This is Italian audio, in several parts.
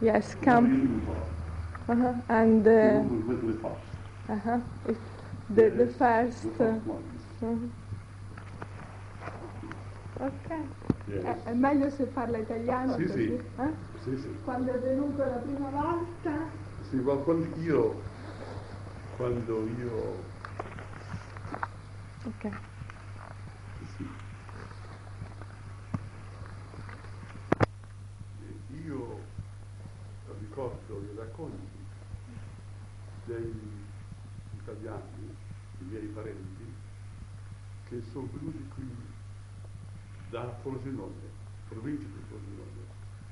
Yes, come. And With the first. The first. The first ones. Ok. Yes. È meglio se parla italiano Sì, così? sì. Eh? Sì, sì. Quando è venuto la prima volta? Sì, ma quando io Ok. sì. Io ricordo i racconti degli italiani, i miei parenti, che sono venuti qui da Frosinone, provincia di Frosinone,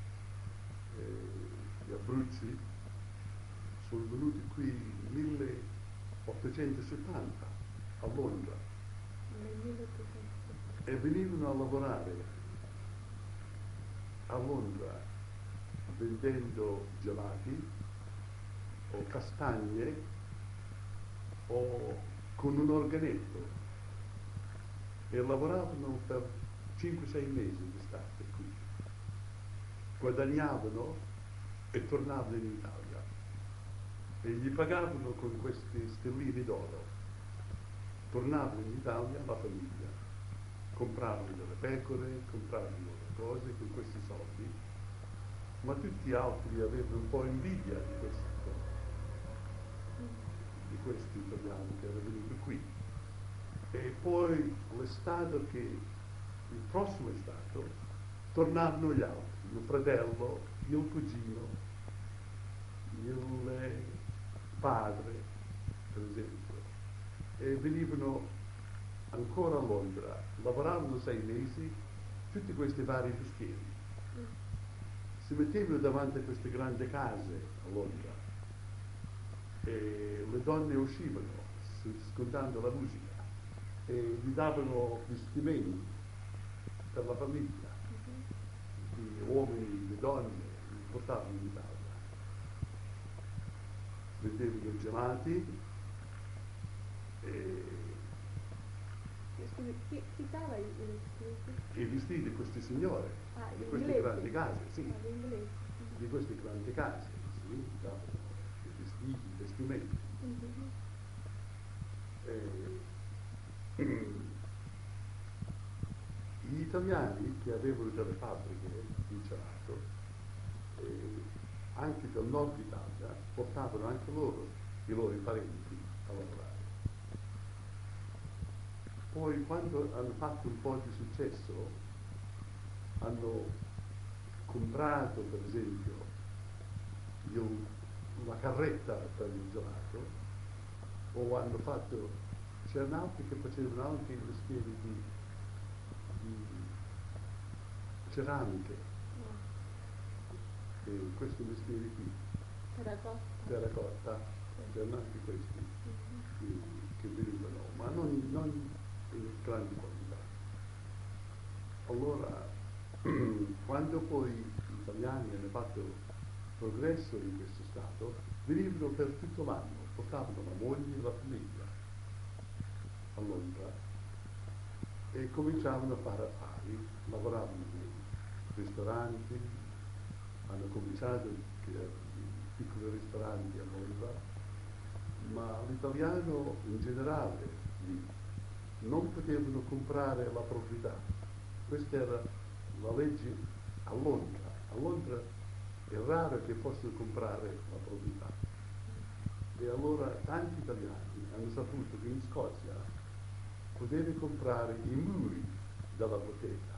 gli Abruzzi, sono venuti qui nel 1870 a Londra e venivano a lavorare a Londra vendendo gelati o castagne o con un organetto e lavoravano per 5-6 mesi d'estate qui, guadagnavano e tornavano in Italia e gli pagavano con questi stellini d'oro, tornavano in Italia la famiglia, compravano delle pecore, compravano delle cose con questi soldi, ma tutti gli altri avevano un po' invidia di questi italiani che erano venuti qui. E poi il prossimo estate, tornarono gli altri, il fratello, il cugino, il padre, per esempio, e venivano ancora a Londra, lavoravano 6 mesi, tutti questi vari mestieri. Si mettevano davanti a queste grandi case a Londra e le donne uscivano ascoltando la musica e gli davano vestimenti per la famiglia, gli uomini, le donne, li portavano in Italia. Vendevano gelati e Scusi, chi dava i vestiti? i vestiti di queste signore, di queste grandi case, sì, di queste grandi case, sì, davano i vestiti, i vestimenti. Gli italiani che avevano delle fabbriche di gelato, anche del nord Italia, portavano anche loro i loro parenti a lavorare. Poi quando hanno fatto un po' di successo, hanno comprato per esempio una carretta per il gelato, o hanno fatto, c'erano altri che facevano anche i mestieri di ceramiche, e questi mestieri qui, terracotta, c'erano anche questi che venivano, ma non in grandi quantità. Allora, quando poi gli italiani hanno fatto progresso in questo stato, venivano per tutto l'anno, portavano la moglie e la famiglia a Londra e cominciavano a fare affari, lavoravano nei ristoranti, hanno cominciato piccoli ristoranti a Londra, ma l'italiano in generale lì non potevano comprare la proprietà. Questa era la legge a Londra. A Londra è raro che possano comprare la proprietà. E allora tanti italiani hanno saputo che in Scozia potevi comprare i muri della bottega.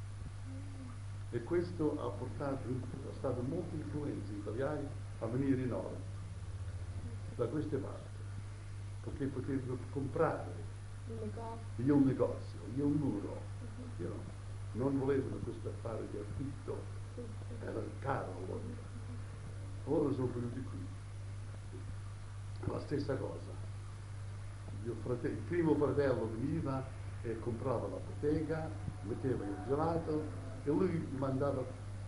E questo ha stato molte influenze italiane a venire in nord, da queste parti, perché potevano comprare il negozio, il muro, non volevano questo affare di affitto, era caro a Londra. Ora sono venuti qui, la stessa cosa. Il primo fratello veniva e comprava la bottega, metteva il gelato e lui mandava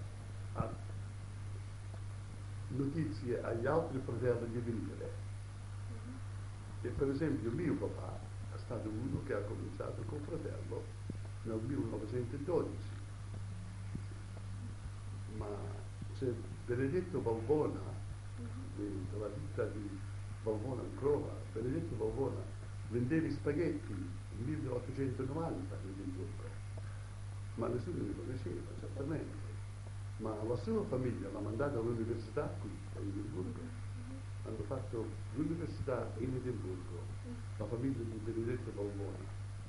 notizie agli altri fratelli di venire. E per esempio mio papà è stato uno che ha cominciato col fratello nel 1912, ma c'è Benedetto Valvona, della ditta di Valvona ancora. Benedetto Valvona vendeva i spaghetti nel 1890 in Edimburgo, ma nessuno li conosceva, certamente. Ma la sua famiglia l'ha mandata all'università qui a Edimburgo. Hanno fatto l'università in Edimburgo, la famiglia di Benedetto Valvona.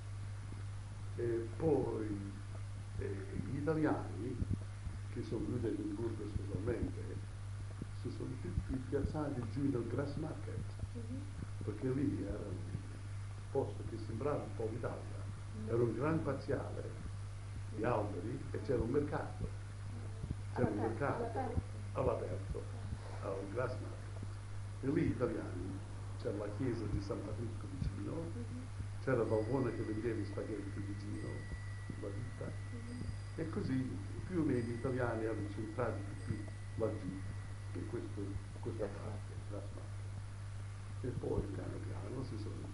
E poi gli italiani, che sono venuti a Edimburgo specialmente, si sono tutti piazzati giù nel Grassmarket, perché lì era un posto che sembrava un po' l'Italia. Era un gran parziale di alberi e c'era un mercato. C'era un mercato all'aperto, al Grassmarket. E lì gli italiani, c'era la chiesa di San Patrizio vicino, c'era Valvona che vendeva i spaghetti vicino, la ditta, e così più o meno gli italiani erano centrati tutti laggiù, in questa parte, Grassmarket. E poi piano piano si sono...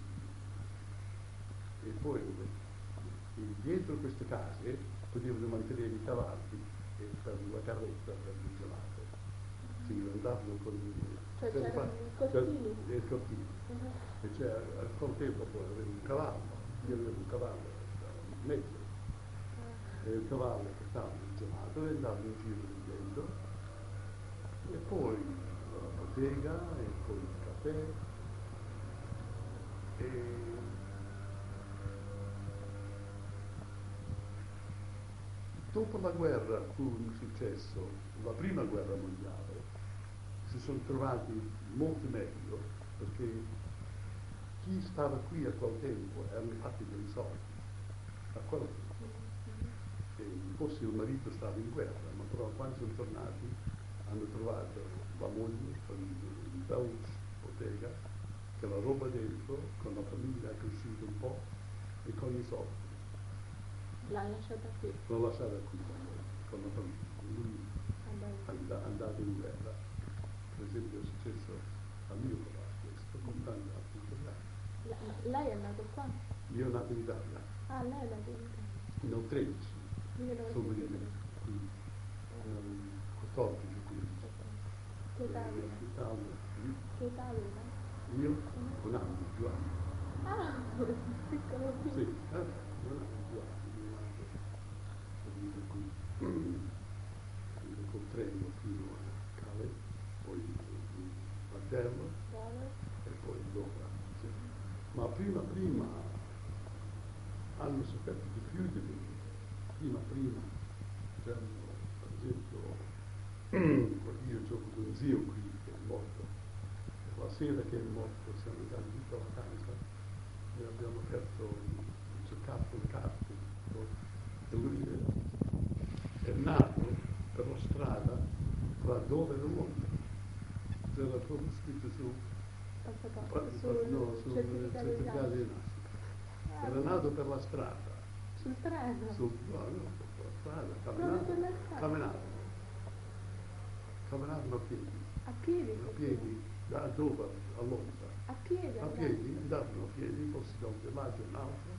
E poi dietro queste case potevano mantenere i cavalli e per la carretta per il gelato. Si andavano con Cioè c'erano i cortili? Il cortile. E al tempo poi avevo un cavallo, io avevo un cavallo in mezzo. E il cavallo portava il gelato e andavano in giro vendendo. E poi la bottega, e poi il caffè. E dopo la guerra fu un successo, la prima guerra mondiale, si sono trovati molto meglio, perché chi stava qui a quel tempo erano fatti dei soldi, a quel tempo. E forse il marito stava in guerra, ma però quando sono tornati hanno trovato la moglie con il bel bottega, che la roba dentro, con la famiglia cresciuta un po' e con i soldi. L'ha lasciata qui? L'ho lasciata qui con la famiglia. Lui è andato in guerra. Per esempio è successo a mio papà questo, con tanti altri italiani. Lei è nato qua? Io sono nato in Italia, Ah, lei è nato in Italia. nel 13, sono venuto 1913. qui, nel 14, 15. Che età aveva? Italia, Che età aveva? io un anno, 2 anni. Ah, piccolo Sì, piccolo. un anno, 2 anni, sono venuto qui. Col treno fino a Calais, poi a Derlo e poi Doha. Sì. Ma prima hanno sofferto di più di me. Prima c'erano, per esempio, io ho avuto un zio qui che è morto. E la sera che è morto siamo andati tutta la casa e abbiamo aperto, cercato le carte. E lui è nato per la strada tra Dover e Londra. C'era proprio scritto sul certificato di nascita. Era nato per la strada. Sul treno? Per la strada, Proprio per la strada? Camminavano a piedi. A piedi? A piedi, da Dover a Londra. A piedi? A piedi, andavano a piedi, forse da un villaggio a un altro.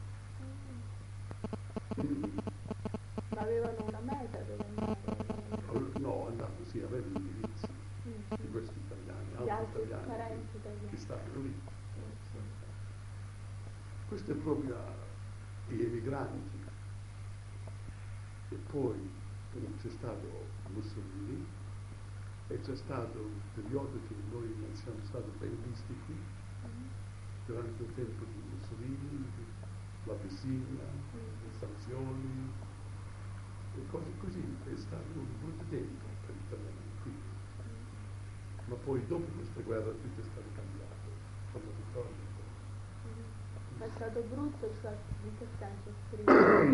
Ma avevano una meta dove andare? No, andavano, sì, avevano indirizzi di questi italiani, Gli altri altri italiani parenti italiani. che stavano lì. Questo è proprio gli emigranti. E poi c'è stato Mussolini e c'è stato un periodo che noi non siamo stati ben visti qui, durante il tempo di Mussolini, la Messina, le sanzioni e cose così. È stato un brutto tempo per gli italiani qui. Ma poi dopo questa guerra tutto è stato cambiato, con la vittoria. Ma è stato brutto, cioè, in che senso? Scrivere?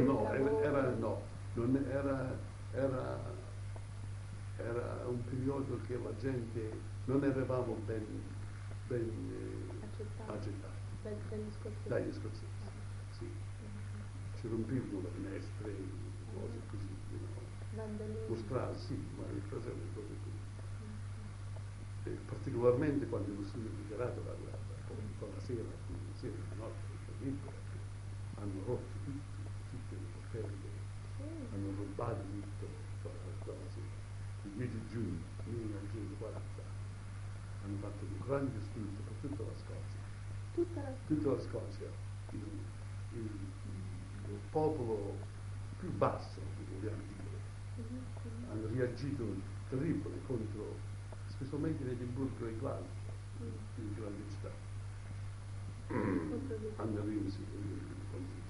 Era un periodo che la gente non eravamo ben accettati Dagli scozzesi? dagli scozzesi. Sì. Ci rompivano le finestre, cose così, mostrare, sì, ma le cose così. E particolarmente quando Mussolini ha dichiarato la guerra, poi con la sera, la notte, hanno rotto tutte le portelle, hanno rubato tutto, quella sera. mese di giugno 1940 hanno fatto un grande studio per tutta la Scozia. Tutta la Scozia, il popolo più basso, vogliamo dire, hanno reagito terribile contro, specialmente in Edimburgo e Glasgow, in grandi città. Hanno convinto.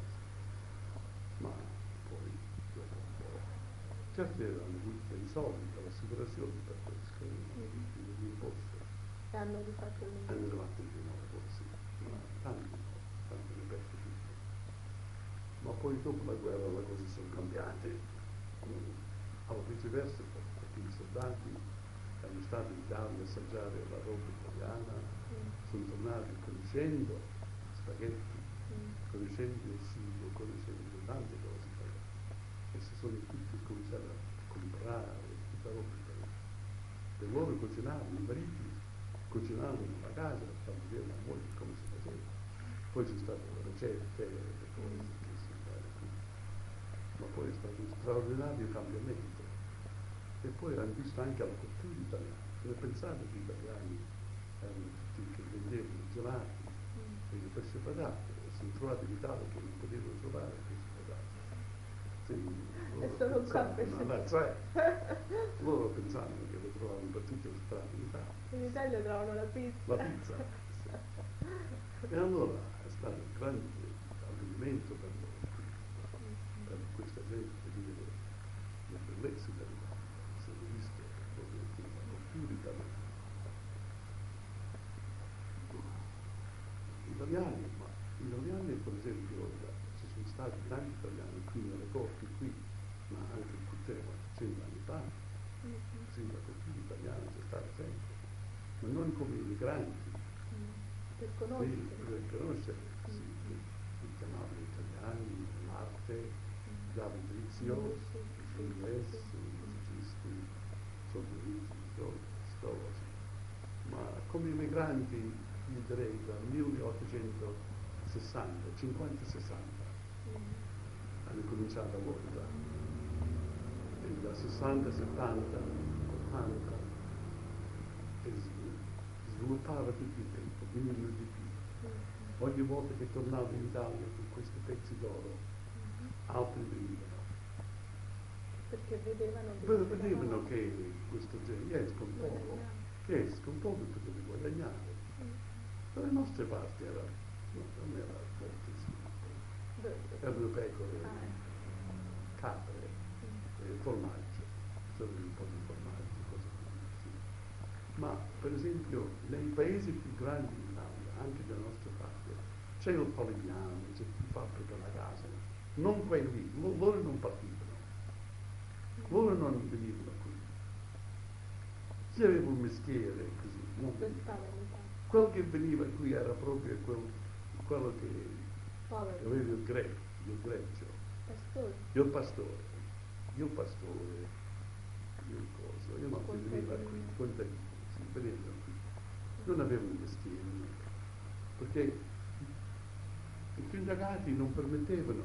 Ma poi, dopo un po', certi hanno avuto dei soldi per l'assicurazione per questo, il rimborso. E hanno rifatto il Hanno fatto di nuovo, sì, ma tanti no, tanti hanno perso tutto. Ma poi dopo la guerra le cose sono cambiate, alla viceversa, perché i soldati erano stati in Italia a assaggiare la roba italiana, sono tornati conoscendo spaghetti, conoscendo il cibo, conoscendo tante cose italiane. E si sono tutti cominciati a comprare tutta roba italiana. E loro cucinavano, i mariti cucinavano nella casa, fanno vedere la moglie come si faceva. Poi ci sono state le ricette, le cose che si fanno qui. Ma poi è stato un straordinario cambiamento. E poi hanno visto anche la cultura italiana. Se ne pensate che gli italiani erano tutti che vendevano i gelati e le pesce patate, e sono trovati in Italia che non potevano trovare pesce patate. E sono qua loro pensavano che lo trovavano per tutte le strade in Italia. In Italia trovano la pizza. La pizza, sì. E allora è stato un grande avvenimento per loro, per questa gente vedere le bellezze dell'Italia, si è visto proprio la cultura italiana. Gli italiani per esempio, ci sono stati tanti italiani qui nelle corti qui, ma anche in Cuttero 100 anni fa, sì, la cultura italiana c'è stata sempre, ma non come immigranti. Per Sì, conoscere. per conoscere, sì, li chiamavano italiani, l'arte, davano drizio, inglesi, musicisti, soldati, storia. Ma come immigranti, io direi dal 1860, 50-60, hanno cominciato a lavorare. E da 60, 70, 80, e sviluppava tutto il tempo, venivano di più. Ogni volta che tornavo in Italia con questi pezzi d'oro, altri venivano. Perché vedevano Vedevano che questo genere esca un po', che poteva guadagnare. Dalle nostre parti non era molto sviluppo. Erano pecore, capre, formaggio, solo un po' di formaggio, cose così. Ma per esempio nei paesi più grandi d'Italia, anche della nostra parte, c'è il Polignano, c'è chi fabbrica la casa, non quelli, loro non partivano, loro non venivano qui. Chi aveva un mestiere così, non veniva. Quel che veniva qui era proprio quello che aveva il greggio, il pastore, il coso, io non veniva qui, contadino, si venivano qui, non avevano un mestiere, perché i sindacati non permettevano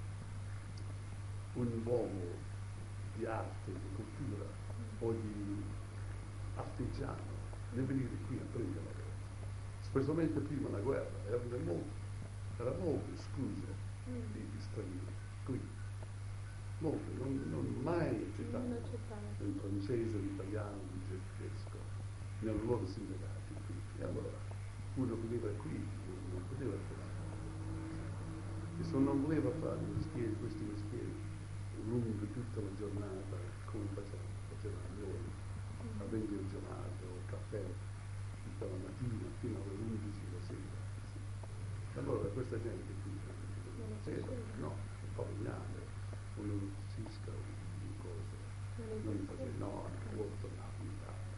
un uomo di arte, di cultura o di artigiano di venire qui a prendere lavoro. Specialmente prima della guerra, era molto escluso di stranieri qui. Molto, non mai accettato il francese, l'italiano, il tedesco, nelle loro sindacati qui. E allora uno veniva qui, non poteva fare. E se non voleva fare questi mestieri lungo tutta la giornata, come facevamo noi, a vendere il gelato, il caffè, tutta la mattina fino alle 11 la sera. Sì. Allora questa gente qui non faceva, no, un falegname, un elettricista, un coso, non faceva, no, loro tornavano in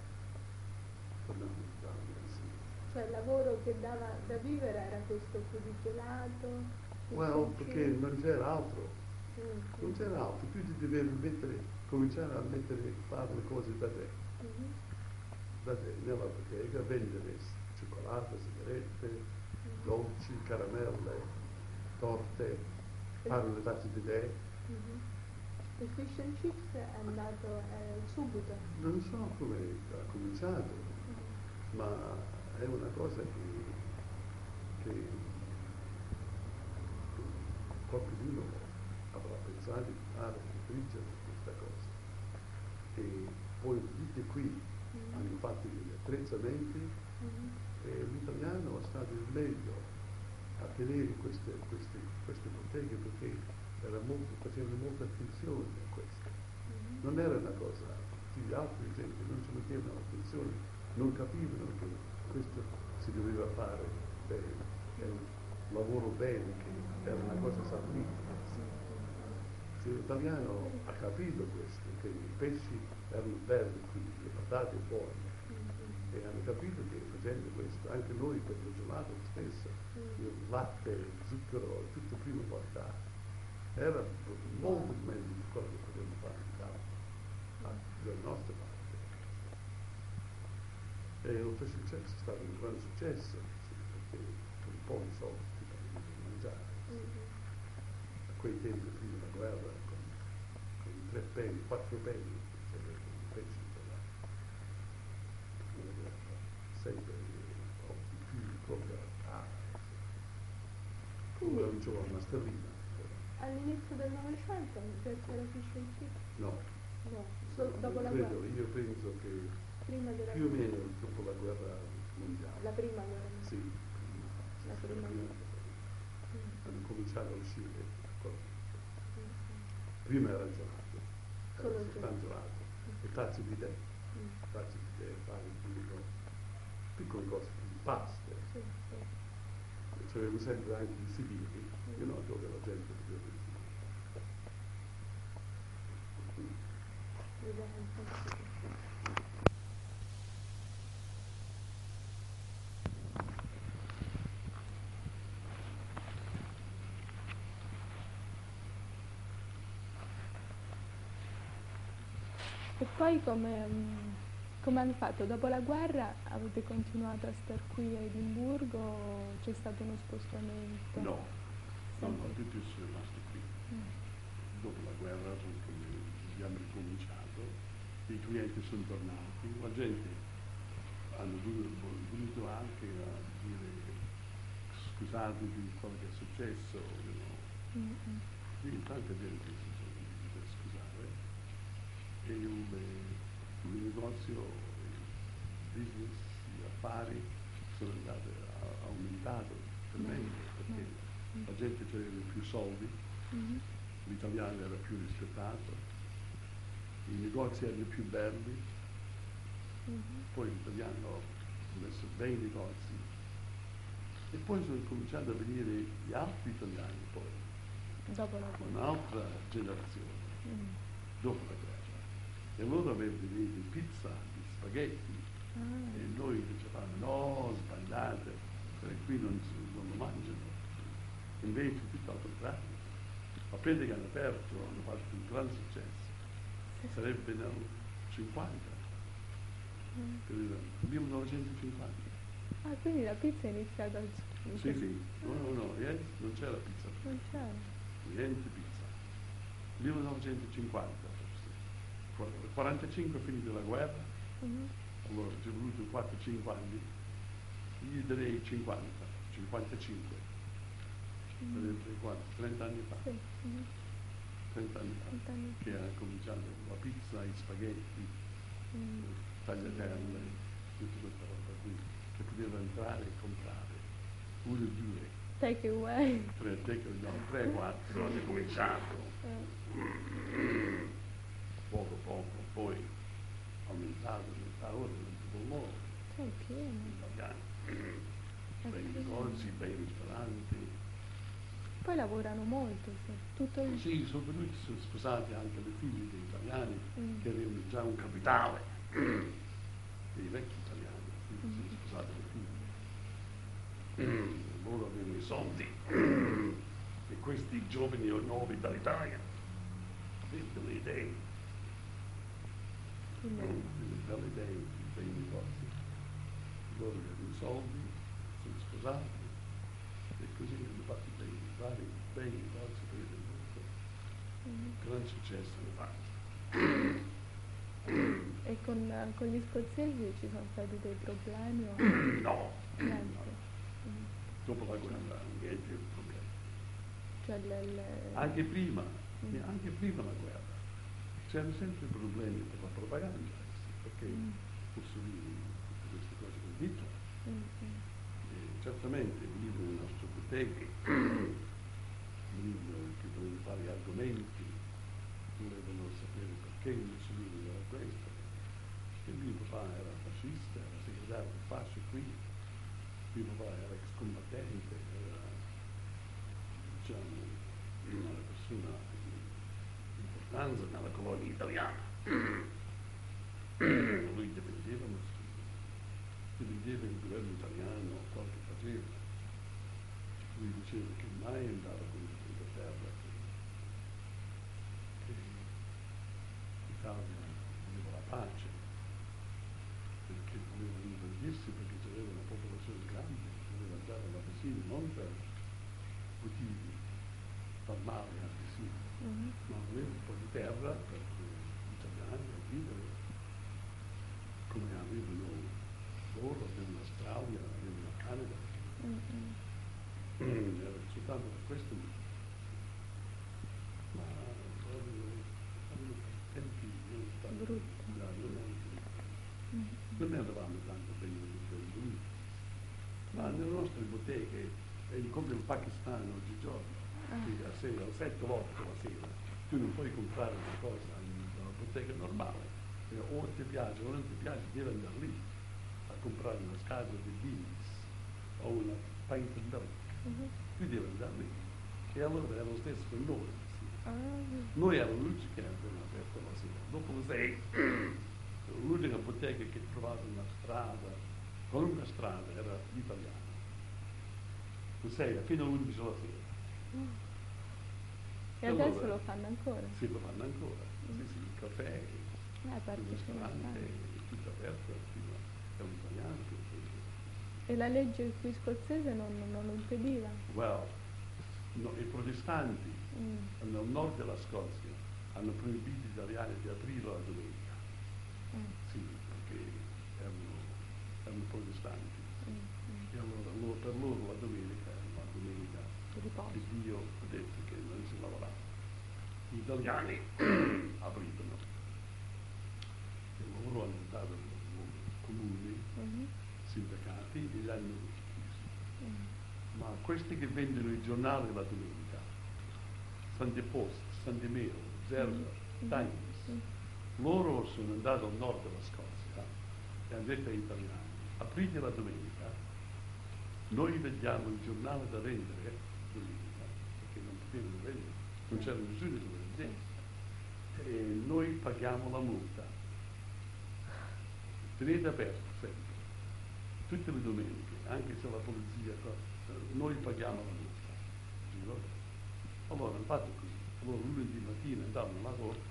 Italia, sì. Cioè il lavoro che dava da vivere era questo qui di gelato? Perché non c'era altro. Non c'era altro, tu ti dovevi cominciare a fare le cose da te. Da te, nella bottega, vendere cioccolato, sigarette, dolci, caramelle, torte, fare le tazze di tè. Il fish and chips è andato subito. Non so come ha cominciato, ma è una cosa che qualcuno avrà pensato di fare, di friggere questa cosa. E poi vedete qui hanno fatto degli attrezzamenti e l'italiano è stato il meglio a tenere queste botteghe perché facevano molta attenzione a questo. Non era una cosa, tutti gli altri gente non ci mettevano attenzione, non capivano che questo si doveva fare bene, era un lavoro bene, che era una cosa salvifica. Se l'italiano ha capito questo, che i pesci erano belli qui, le patate buone, e hanno capito che facendo questo, anche noi per il gelato stesso, il latte, il zucchero, tutto prima portato, era molto meglio di quello che potevamo fare in Italia, dalla nostra parte. E il fish and chips è stato un grande successo, sì, perché con un po' di soldi si poteva mangiare. A quei tempi prima della guerra, con 3 penny, 4 penny, c'era un pesce gelato. Prima della guerra, 6 penny, o di più di quello Quindi ora non c'era una sterlina. all'inizio del Novecento già c'era fish and chips? No, No, solo dopo la credo, guerra. io penso che Prima della più o meno dopo la guerra mondiale. La prima guerra. Sì, La prima guerra. hanno cominciato a uscire. Prima era gelato, Solo era il soltanto gelato, e tazze di tè, fare piccole cose, paste. Sì, sì. C'avevamo sempre anche i sedili, dove la gente poteva Vedete. E poi come hanno fatto? Dopo la guerra avete continuato a star qui a Edimburgo o c'è stato uno spostamento? No, Sempre. tutti sono rimasti qui. Dopo la guerra abbiamo ricominciato, i clienti sono tornati, la gente hanno voluto anche a dire scusatevi di quello che è successo, quindi tanta gente si sono venuta a scusare e il negozio, il business, gli affari sono andati aumentato tremendo perché la gente aveva più soldi, l'italiano era più rispettato, i negozi erano più belli, poi l'italiano ha messo bene i negozi e poi sono cominciati a venire gli altri italiani poi, Dopo la guerra. un'altra generazione, dopo la guerra. E loro avevano di pizza, di spaghetti, e noi dicevamo no, sbagliate, perché qui non lo mangiano. Invece tutto al contrario. Appena che hanno aperto hanno fatto un gran successo. Sarebbe nel 50, nel 1950. Ah, quindi la pizza è iniziata al Sì, no, non c'era pizza. Non c'era. Niente pizza. 1950 forse. 45 finita la guerra, allora ci è voluto 4-5 anni, io direi 50, 55, sarebbe quanto? 30 anni fa. Sì. 30 anni fa, 30 anni fa. che ha cominciato la pizza, i spaghetti, tagliatelle, tutta questa roba qui, che poteva entrare e comprare. 1, 2, Take away. 3, 4, hanno cominciato. Poco, poi aumentato, ora non si può muovere. C'è pieno. Italiani, bei negozi, bei ristoranti. Poi lavorano molto, sì. Tutto il... Sì, sono venuti, sono sposati anche le figlie degli italiani che avevano già un capitale, dei vecchi italiani, quindi sono sposati le figlie. Loro avevano i soldi e questi giovani o nuovi dall'Italia avevano le idee, delle belle idee, bei negozi. Loro avevano i soldi, sono sposati e così hanno fatto vari bei negozi per il mondo. gran successo in Francia. E con gli scozzesi ci sono stati dei problemi o No, niente? dopo la guerra niente problemi. Cioè Anche prima la guerra, c'erano sempre problemi per la propaganda, perché Mussolini, tutte queste cose che ho detto, certamente venivano nelle nostre botteghe, venivano che volevano fare gli argomenti, volevano sapere perché Mussolini era questo, che mio papà era fascista, era segretario del fascio qui, mio papà era ex combattente, era diciamo una persona di importanza nella colonia italiana. Lui difendeva Mussolini, difendeva il governo italiano, quello che faceva. Lui diceva che mai andava contro l'Inghilterra, che l'Italia voleva la pace, perché voleva invadirsi perché c'era una popolazione grande, voleva andare alla Messina non per motivi normali anche sì, ma voleva un po' di terra per gli italiani a vivere come avevano loro, avevano l'Australia, avevano il Canada. Era soltanto per questo motivo. Ma avevano tempi brutti. Non ne andavamo tanto bene per lui. Ma nelle nostre botteghe, come il Pakistan oggigiorno, che a sera, 7 volte la sera, tu non puoi comprare una cosa in una bottega normale. O ti piace o non ti piace, devi andare lì a comprare una scatola di beans o una pint of milk. Tu devi andare lì. E allora era lo stesso con noi. Sì. Noi eravamo l'unici che avevano aperto la sera. Dopo le 6, l'unica bottega che trovavo una strada, qualunque strada, era l'italiana. Le 6 fino all'11 la sera. E adesso allora, lo fanno ancora? Sì, lo fanno ancora. Sì, il caffè, il ristorante, tutto aperto fino all'italiano. E la legge qui scozzese non lo impediva? Well, no, i protestanti nel nord della Scozia hanno proibito gli italiani di aprire la domenica. Sì, perché erano protestanti. E allora per loro la domenica era una domenica che Dio ha detto che non si lavorava. Gli italiani aprivano. E loro hanno dato comuni, sindacati e li hanno chiusi. Ma questi che vendono i giornali la domenica, Sunday Post, Sunday Mail, Observer, Times, loro sono andati al nord della Scozia e hanno detto agli italiani: aprite la domenica, noi vediamo il giornale da vendere domenica, perché non potevano vendere, non c'era nessuno che lo vendesse, e noi paghiamo la multa. Tenete aperto sempre, tutte le domeniche, anche se la polizia, noi paghiamo la multa. Allora hanno fatto così. Allora lunedì mattina andavano alla corte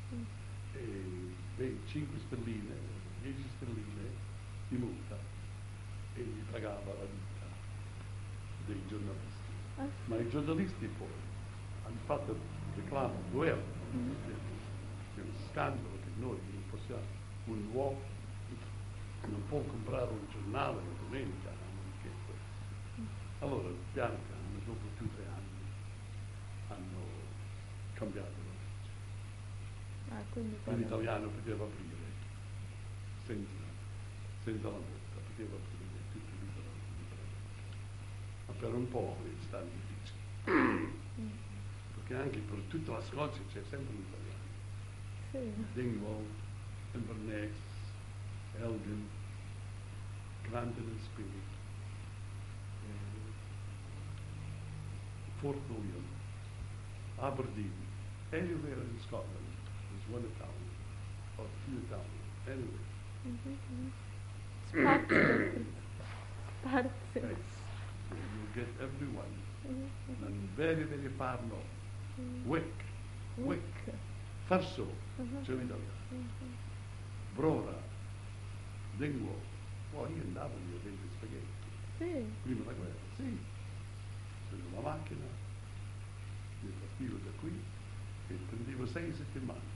e 5 sterline, 10 sterline di multa e gli pagava la vita dei giornalisti. Ma i giornalisti poi hanno fatto il reclamo al governo, che è uno scandalo che noi non possiamo, un uomo non può comprare un giornale la domenica, che questo. Allora piano piano, dopo 2 o 3 anni, hanno cambiato la legge. L'italiano poteva aprire senza la multa, poteva aprire tutto libero. Ma per un po' è stato difficile. Perché anche per tutta la Scozia c'è sempre un italiano. Dingwall, Inverness, Elgin, Granton and Spirit, Fort William, Aberdeen, anywhere in Scotland, there's one Italian, or 2 Italians, anyway. Sparse. You get everyone. And very, very far north. Wick, Farso, c'è l'italiano. Brora, Dingwall. Poi io andavo lì a vendere spaghetti. Prima della guerra, sì. Prendo la macchina, mi partivo da qui, che prendeva 6 settimane.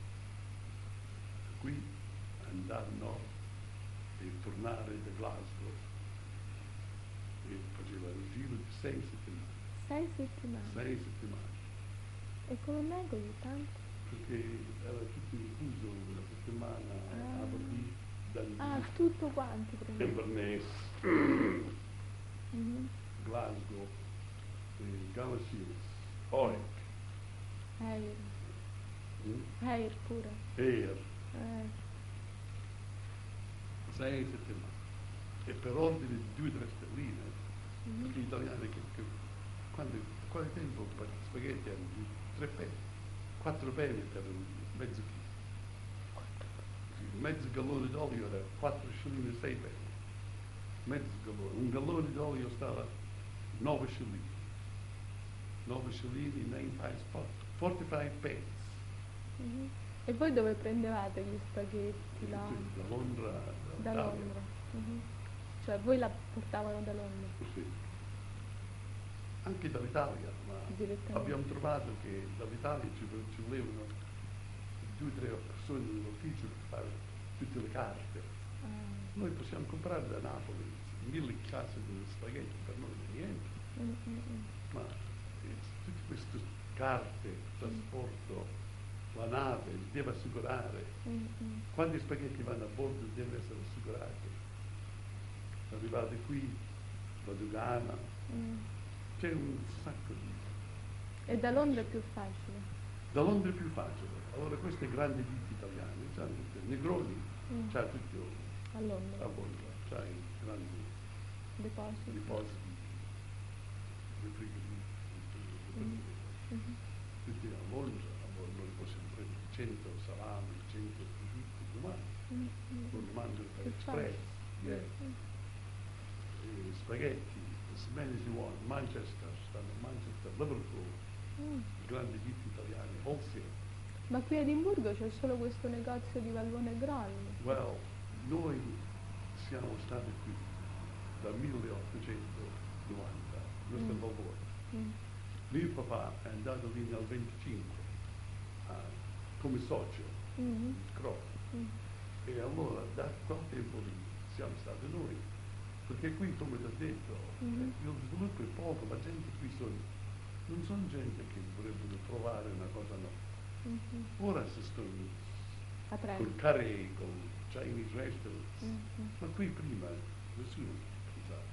Qui andare a nord e tornare da Glasgow e faceva il giro di 6 settimane. 6 settimane. 6 settimane. E come mai così tanto? Perché era tutto incluso una settimana a Aberdeen, Dundee, tutto quanto prendeva. Inverness, Mhm. Glasgow, Gallashiels, Oik, Air. mm, Air pure. Ayr, Eh. 6 settimane. E per ordine di 2-3 sterline, Mhm. perché gli italiani quale tempo per gli spaghetti erano 3 penny, 4 penny per un mezzo chilo. Mezzo gallone d'olio era 4 scellini e 6 penny. Mezzo gallone. Un gallone d'olio stava 9 scellini. 9 scellini, 9 times 45 pence. Mhm. E voi dove prendevate gli spaghetti là? Da Londra, Da dall'Italia. Londra. Mhm. Cioè voi la portavano da Londra? Sì. Anche dall'Italia, ma Direttamente. abbiamo trovato che dall'Italia ci volevano 2 o 3 persone nell'ufficio per fare tutte le carte. Ah. Noi possiamo comprare da Napoli 1000 casse di spaghetti, per noi non è niente, Mm, mm, mm. ma tutte queste carte, trasporto, la nave deve assicurare. Mm, mm. Quando i spaghetti vanno a bordo devono essere assicurati. Arrivate qui, la dogana, Mm. c'è un sacco di... E da Londra è più facile? Da Londra è più facile. Allora queste grandi ditte italiane, c'hanno tutte, Negroni, Mm. c'ha tutto A Londra? a Londra, c'ha i grandi Depositi? depositi di frigoriferi, Mm. Mhm. tutti a Londra noi possiamo prendere 100 salami, 100 prosciutti domani, Mm, mm. non mandano per Che Express, facile. yeah. Mm. E spaghetti, as many as you want, Manchester, stanno a Manchester, Liverpool, Mm. grandi ditte italiane, wholesale. Ma qui a Edimburgo c'è solo questo negozio di vallone grande? Well, noi siamo stati qui dal 1890, questo Mm. lavoro. Mm. Mio papà è andato lì nel 25 come socio Mhm. di Scrop. Mm. E allora da quel tempo lì siamo stati noi, perché qui come ti ho detto Mhm. il sviluppo è poco, la gente qui non sono gente che vorrebbero provare una cosa nuova. Mhm. Ora si stanno A Trento. con curry, con Chinese restaurants, Mhm. ma qui prima nessuno pensava.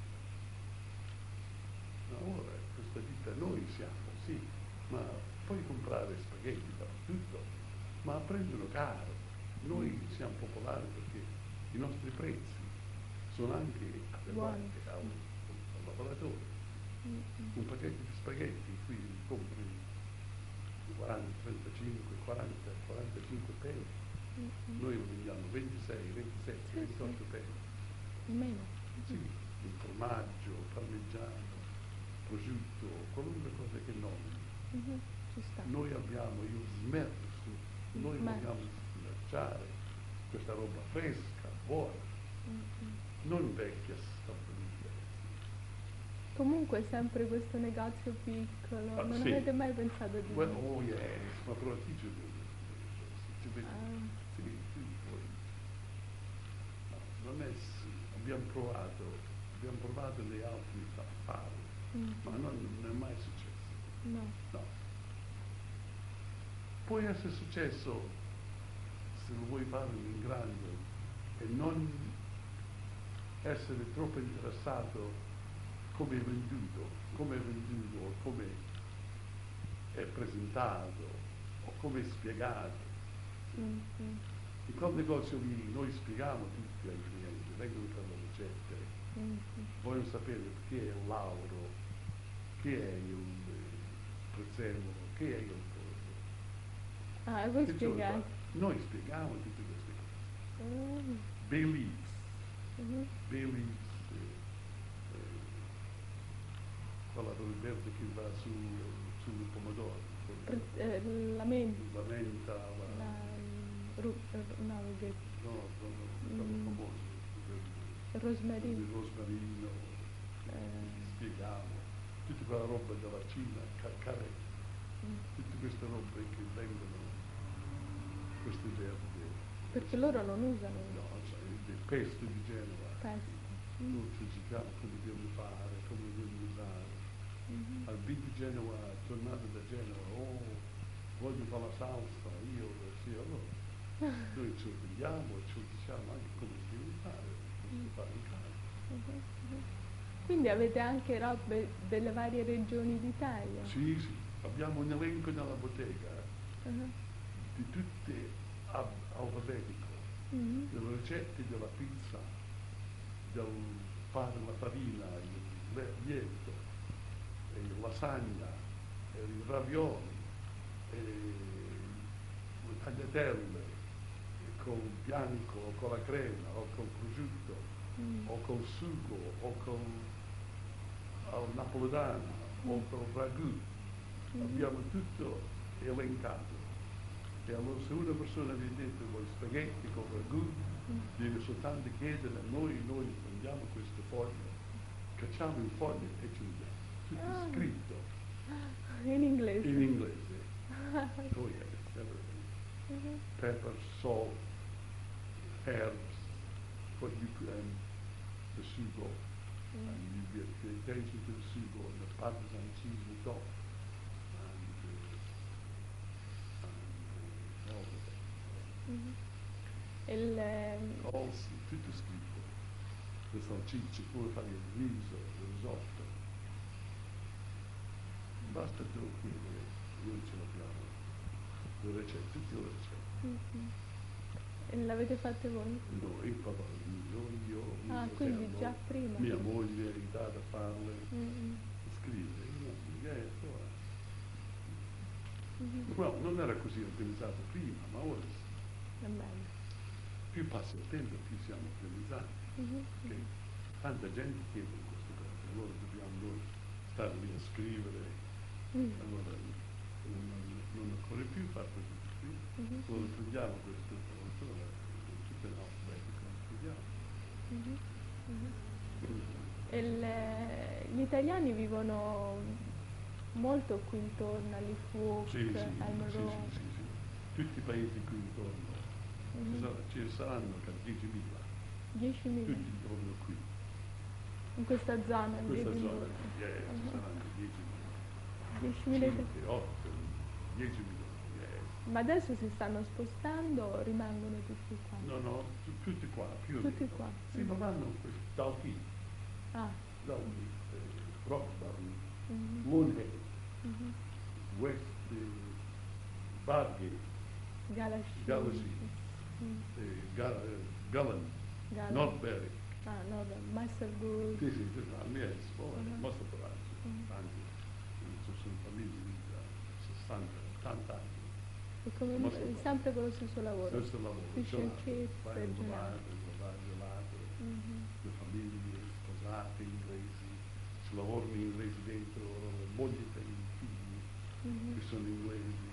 Ma ora questa ditta noi siamo, sì, ma puoi comprare spaghetti dappertutto, ma prendono caro. Noi siamo popolari perché i nostri prezzi sono anche adeguati al lavoratore. Mhm. Un pacchetto di spaghetti qui compri 40, 35, 40, 45 penny. Mhm. Noi lo vendiamo 26, 27, Sì, 28 sì. penny. Meno. Sì, il formaggio, parmigiano, prosciutto, qualunque cosa che nomini. Mhm. Ci sta. Noi abbiamo il smercio, noi Smercio. vogliamo smerciare questa roba fresca, buona, Mhm. non vecchia stabilita. Comunque è sempre questo negozio piccolo, Ah, non sì. avete mai pensato di... Well, oh yes, ma però ti giuro, ti vedi, Ah. sì, poi, no, non è, abbiamo provato nei altri a farlo, Mhm. ma non è mai successo, No. no. Può essere successo se lo vuoi fare in grande e non essere troppo interessato come è venduto, o come è presentato, o come è spiegato. Mhm. In quel negozio lì noi spieghiamo tutti ai clienti, vengono per le ricette, Mhm. vogliono sapere chi è il lauro, chi è il prezzemolo, chi è il pollo. Ah, e voi Che ce lo spiegate? fa? Noi spieghiamo tutte queste cose. Mm. Bay leaves, Mhm. quella del verde che va sul pomodoro, La menta, la menta, no, che- no, quello Mm. famoso, il rosmarino. il rosmarino, Eh. spieghiamo, tutta quella roba della Cina, carè, tutte queste robe che vengono, queste idee, Perché loro non usano no, sai, il pesto di Genova, pesto. noi ci diciamo come dobbiamo fare, come dobbiamo usare. Al B di Genova, tornato da Genova, oh, voglio fare la salsa, io, sì, allora, noi ci vediamo e ci diciamo anche come si deve fare, come si fa in casa. Quindi avete anche robe delle varie regioni d'Italia? Sì, sì, abbiamo un elenco nella bottega Uh-huh. di tutte alfabetico, delle ricette della pizza, del fare la farina, il lievito, il lasagna, i ravioli, le tagliatelle, con il bianco o con la crema o col prosciutto o col sugo o con al napoletano o col ragù. Abbiamo tutto elencato. E allora se una persona viene detto vuoi spaghetti con ragù, deve soltanto chiedere a noi prendiamo questo foglio, cacciamo il foglio e ci diamo. Tutto scritto In inglese? in inglese. Oh yes, everything. Pepper, salt, herbs, what you and the sugo. And you get the attention to the sugo and the Parmesan cheese on top. And all of it. All tutto scritto. Le salsicce, come fare il riso, il risotto. Basta tu qui, noi ce l'abbiamo. Le ricette, tutte le ricette. E l'avete fatte voi? No, il papà, io, Ah, mio quindi fratello, già prima. mia moglie è aiutata a farle, scrivere, Well, non era così organizzato prima, ma ora Va bene. più passa il tempo più siamo organizzati. Perché tanta gente chiede queste cose, allora dobbiamo noi stare lì a scrivere, allora non occorre più fare così. Allora prendiamo questo, tutte le alfabetiche, studiamo. Gli italiani vivono molto qui intorno, agli Fuc, Sì, al Moro. sì. Tutti i paesi qui intorno, ce ne saranno 10.000, 10.000 tutti intorno qui. in questa zona In di questa zona, Edimburgo. ci saranno 10.000. 10.000 5, 8, 10 milioni. Ma adesso si stanno spostando o rimangono tutti qua? No, tutti qua, più o Tutti meno. qua. Sì, ma vanno dal qui, Ah, dal Roxburgh, Moonhead, West Bargate, Galaxy. Galaxy, Gullen, Gala. Northbury. Ah, no, Mastergood. Sì, a me è molto coraggio, anche ci sono famiglie lì da 60, 80 anni. E come sempre con lo stesso lavoro. Stesso lavoro, Fish and chips vai e a gelato. gelato, le famiglie sposate inglesi, ci lavorano inglesi dentro, le mogli per i figli che sono inglesi,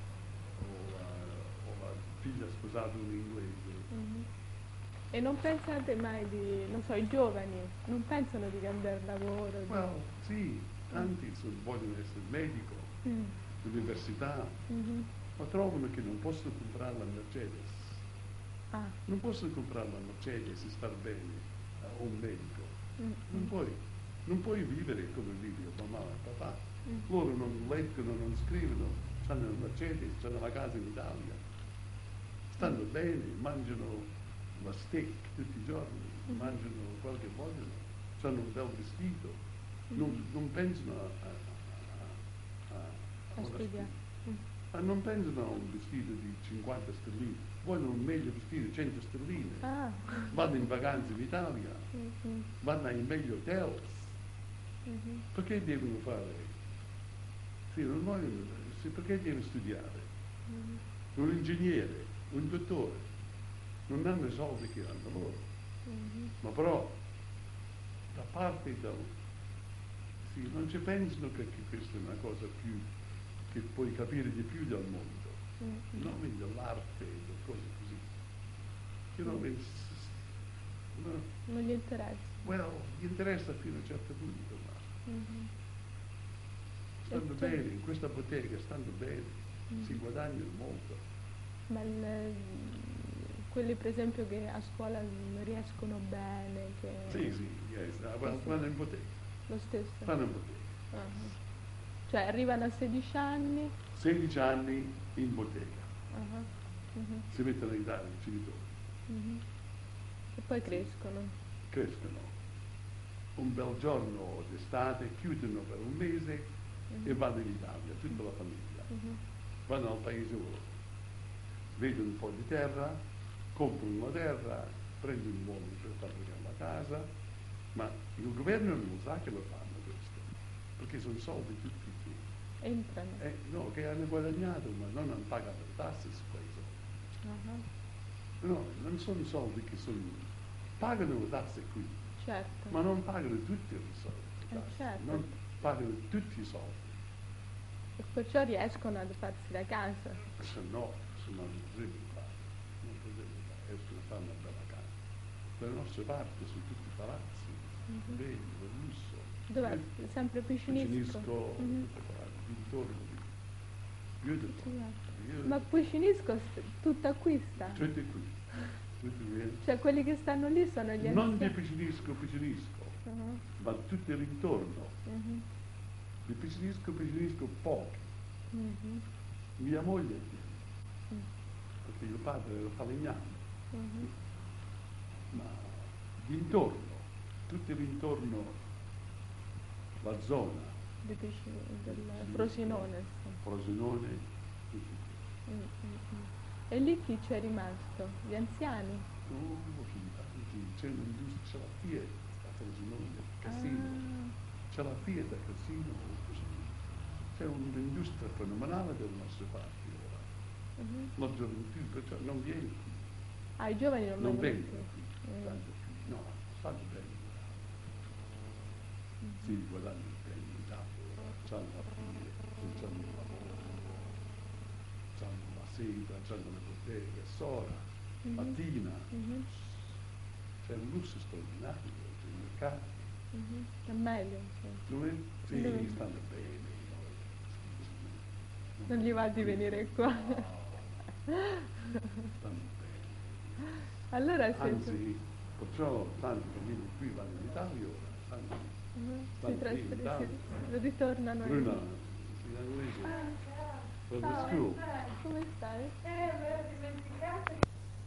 o la figlia sposata un inglese. E non pensate mai di, non so, i giovani non pensano di cambiare lavoro? Well, sì, tanti vogliono essere medico, l'università, ma trovano che non possono comprare la Mercedes. Ah, Non possono comprare la Mercedes e star bene a un medico. Non puoi vivere come vive mamma e papà. Loro non leggono, non scrivono, hanno la Mercedes, hanno la casa in Italia. Stanno bene, mangiano la steak tutti i giorni, mangiano quel che vogliono, hanno un bel vestito, non pensano a studiare. non pensano a un vestito di 50 sterline, vogliono un meglio vestito, 100 sterline. Ah. Vanno in vacanza in Italia, vanno ai meglio hotels. Perché devono fare? Sì, non vogliono, perché devono studiare? Un ingegnere, un dottore, non hanno i soldi che hanno loro. Ma però, da parte sì, non ci pensano che questa è una cosa più che puoi capire di più del mondo, non dell'arte, delle cose così. Non gli interessa. Well, gli interessa fino a un certo punto, ma stanno bene, in questa bottega stanno bene, si guadagnano molto. Ma quelli per esempio che a scuola non riescono bene, che... Sì, yes, vanno in bottega, Lo stesso? vanno in bottega. Ah. Cioè arrivano a 16 anni? 16 anni in bottega, Ah. Mhm. si mettono a aiutare i genitori, Mhm. E poi crescono. crescono. Un bel giorno d'estate chiudono per un mese e vanno in Italia, tutta la famiglia. Vanno al paese loro, vedono un po' di terra, comprano la terra, prendono uomini per fabbricare la casa, ma il governo non sa che lo fanno questo, perché sono soldi tutti che, Entrano. no, che hanno guadagnato, ma non hanno pagato le tasse su quei soldi. Ah. No, non sono soldi che sono, pagano le tasse qui, Certo. ma non pagano tutti i soldi, Certo. non pagano tutti i soldi, E perciò riescono ad farsi la casa. se no non potrebbero fare, escono a fare una bella casa. Dalle nostre parti sono tutti palazzi, belli, di lusso. Dov'è? Sempre Picinisco? Picinisco, tutte palazzi, dintorni di beautiful. Ma Picinisco tutta qui sta? Tutti qui, tutti qui. Cioè quelli che stanno lì sono gli Non di anziani? Picinisco, Ah. ma tutti l'intorno. Mhm. Di Picinisco pochi. Mhm. Mia moglie, perché il padre era falegname, Mhm. ma d'intorno, tutti l'intorno, la zona, Del Frosinone. Sì. Frosinone, tutti qui. E lì chi c'è rimasto? Gli anziani? C'è un'industria, c'è la Fiat a Frosinone, Cassino, c'è la Fiat a Cassino, c'è un'industria fenomenale delle nostre parti ora. La gioventù, perciò non viene qui, Ah, i giovani non non vengono vengono più. qui, tanto qui, no, stanno bene. Si guadagnano bene in Italia, c'hanno la famiglia, c'hanno il lavoro, c'hanno la seta, c'hanno le botteghe, Sora, Mattina, c'è un lusso straordinario, c'è i mercati. È meglio. Sì. Dove? Sì, Dove? stanno bene. Non gli va di venire qua. Stanno bene. Allora Anzi, perciò tanti che vivono qui vanno in Italia ora, stanno si qui in trasferiscono, Italia. ritornano. Bruna, in inglese, per the school. Come stai? Me l'ho dimenticato.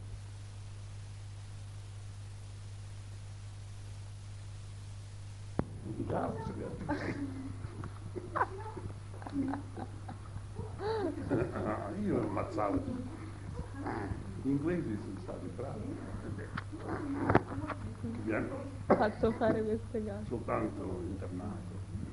Ciao, io lo ammazzavo. Gli inglesi sono stati bravi. Mi hanno Fatto fare queste cose. soltanto internato.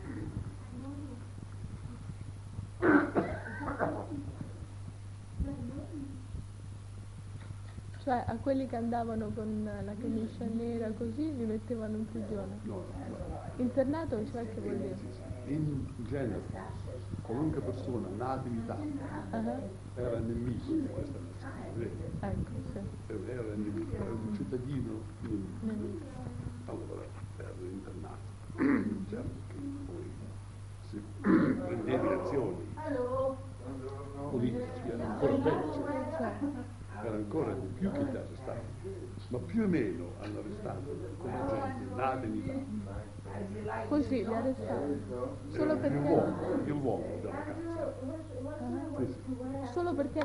Cioè a quelli che andavano con la camicia nera così li mettevano in prigione. No, Internato cioè che vuol dire? in genere, qualunque persona nata in Italia era nemico di questa nazione. Ecco, sì. Era nemico, era un cittadino nemico. Nemico. Allora era internato. Certo che poi si prendeva azioni politiche, era ancora peggio, era ancora di più che ti arrestato, ma più o meno hanno arrestato come gente nata in Italia. Così li arrestavano. Solo perché. L'uomo della casa. Sì, sì. Solo perché.